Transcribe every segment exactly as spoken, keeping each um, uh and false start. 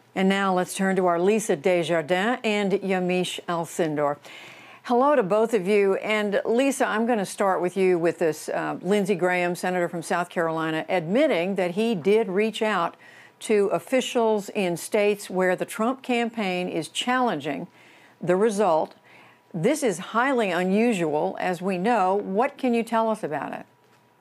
And now let's turn to our Lisa Desjardins and Yamiche Alcindor. Hello to both of you. And Lisa, I'm going to start with you with this uh, Lindsey Graham, senator from South Carolina, admitting that he did reach out to officials in states where the Trump campaign is challenging the result. This is highly unusual, as we know. What can you tell us about it?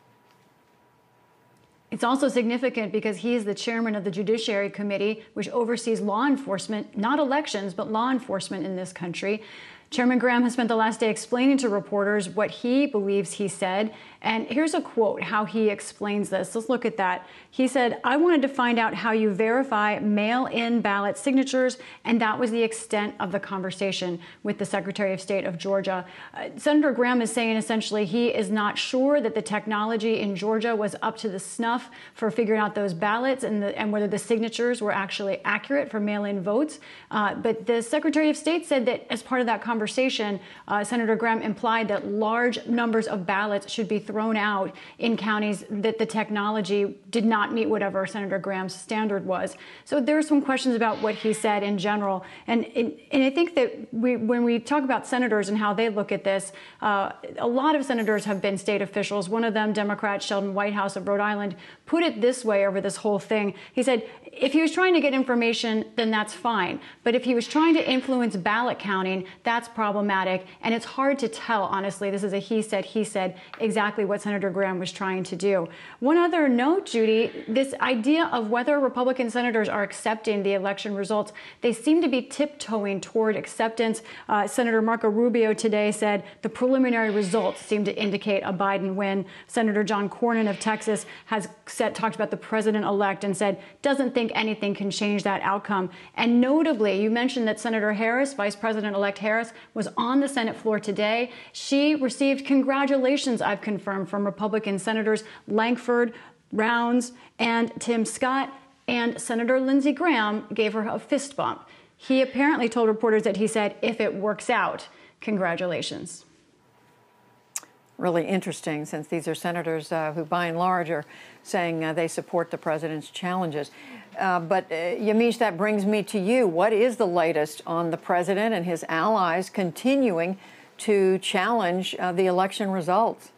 It's also significant because he is the chairman of the Judiciary Committee, which oversees law enforcement, not elections, but law enforcement in this country. Chairman Graham has spent the last day explaining to reporters what he believes he said. And here's a quote, how he explains this. Let's look at that. He said, "I wanted to find out how you verify mail-in ballot signatures," and that was the extent of the conversation with the Secretary of State of Georgia. Uh, Senator Graham is saying essentially he is not sure that the technology in Georgia was up to the snuff for figuring out those ballots and, the, and whether the signatures were actually accurate for mail-in votes. Uh, but the Secretary of State said that as part of that conversation, uh, Senator Graham implied that large numbers of ballots should be thrown out in counties that the technology did not meet whatever Senator Graham's standard was. So there are some questions about what he said in general. And, and, and I think that we, when we talk about senators and how they look at this, uh, a lot of senators have been state officials. One of them, Democrat Sheldon Whitehouse of Rhode Island, put it this way over this whole thing. He said, if he was trying to get information, then that's fine. But if he was trying to influence ballot counting, that's problematic. And it's hard to tell, honestly. This is a he said, he said, exactly what Senator Graham was trying to do. One other note, Judy, this idea of whether Republican senators are accepting the election results, they seem to be tiptoeing toward acceptance. Uh, Senator Marco Rubio today said the preliminary results seem to indicate a Biden win. Senator John Cornyn of Texas has said, talked about the president-elect and said doesn't think anything can change that outcome. And notably, you mentioned that Senator Harris, Vice President-elect Harris, was on the Senate floor today. She received congratulations, I've confirmed, from Republican Senators Lankford, Rounds, and Tim Scott. And Senator Lindsey Graham gave her a fist bump. He apparently told reporters that he said, if it works out, congratulations. Really interesting, since these are senators uh, who, by and large, are saying uh, they support the president's challenges. Uh, but, uh, Yamiche, that brings me to you. What is the latest on the president and his allies continuing to challenge uh, the election results?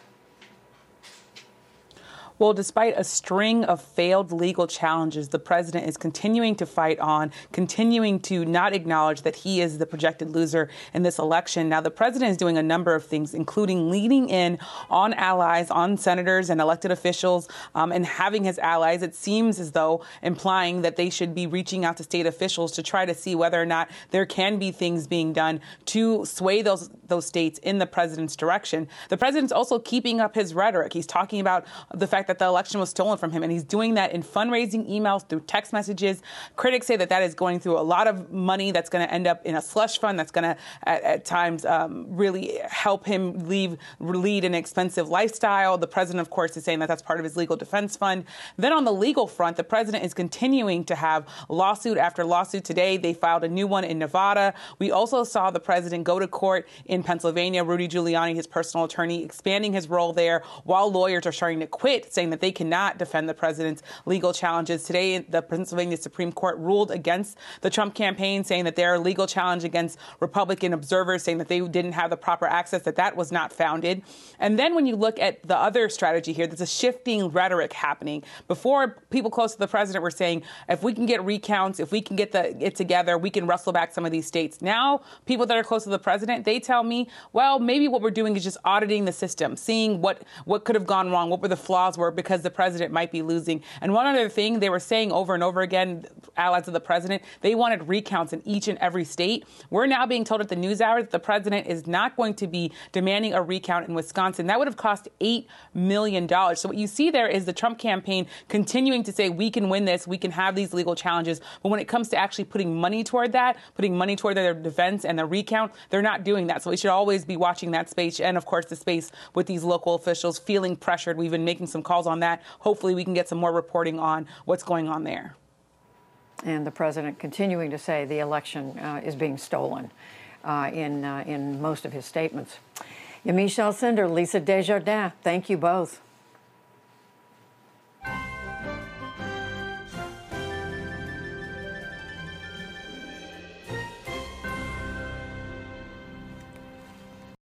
Well, despite a string of failed legal challenges, the president is continuing to fight on, continuing to not acknowledge that he is the projected loser in this election. Now, the president is doing a number of things, including leaning in on allies, on senators and elected officials, um, and having his allies, it seems as though, implying that they should be reaching out to state officials to try to see whether or not there can be things being done to sway those, those states in the president's direction. The president's also keeping up his rhetoric. He's talking about the fact that the election was stolen from him, and he's doing that in fundraising emails, through text messages. Critics say that that is going through a lot of money that's going to end up in a slush fund that's going to, at, at times, um, really help him leave, lead an expensive lifestyle. The president, of course, is saying that that's part of his legal defense fund. Then on the legal front, the president is continuing to have lawsuit after lawsuit. Today, they filed a new one in Nevada. We also saw the president go to court in Pennsylvania. Rudy Giuliani, his personal attorney, expanding his role there, while lawyers are starting to quit, saying that they cannot defend the president's legal challenges. Today, the Pennsylvania Supreme Court ruled against the Trump campaign, saying that their legal challenge against Republican observers, saying that they didn't have the proper access, that that was not founded. And then when you look at the other strategy here, there's a shifting rhetoric happening. Before, people close to the president were saying, if we can get recounts, if we can get the, it together, we can wrestle back some of these states. Now, people that are close to the president, they tell me, well, maybe what we're doing is just auditing the system, seeing what, what could have gone wrong, what were the flaws were, because the president might be losing. And one other thing they were saying over and over again, allies of the president, they wanted recounts in each and every state. We're now being told at the NewsHour that the president is not going to be demanding a recount in Wisconsin. That would have cost eight million dollars. So what you see there is the Trump campaign continuing to say, we can win this, we can have these legal challenges. But when it comes to actually putting money toward that, putting money toward their defense and the recount, they're not doing that. So we should always be watching that space. And of course, the space with these local officials feeling pressured. We've been making some calls on that. Hopefully we can get some more reporting on what's going on there. And the president continuing to say the election uh, is being stolen uh, in, uh, in most of his statements. Yamiche Alcindor, Lisa Desjardins, thank you both.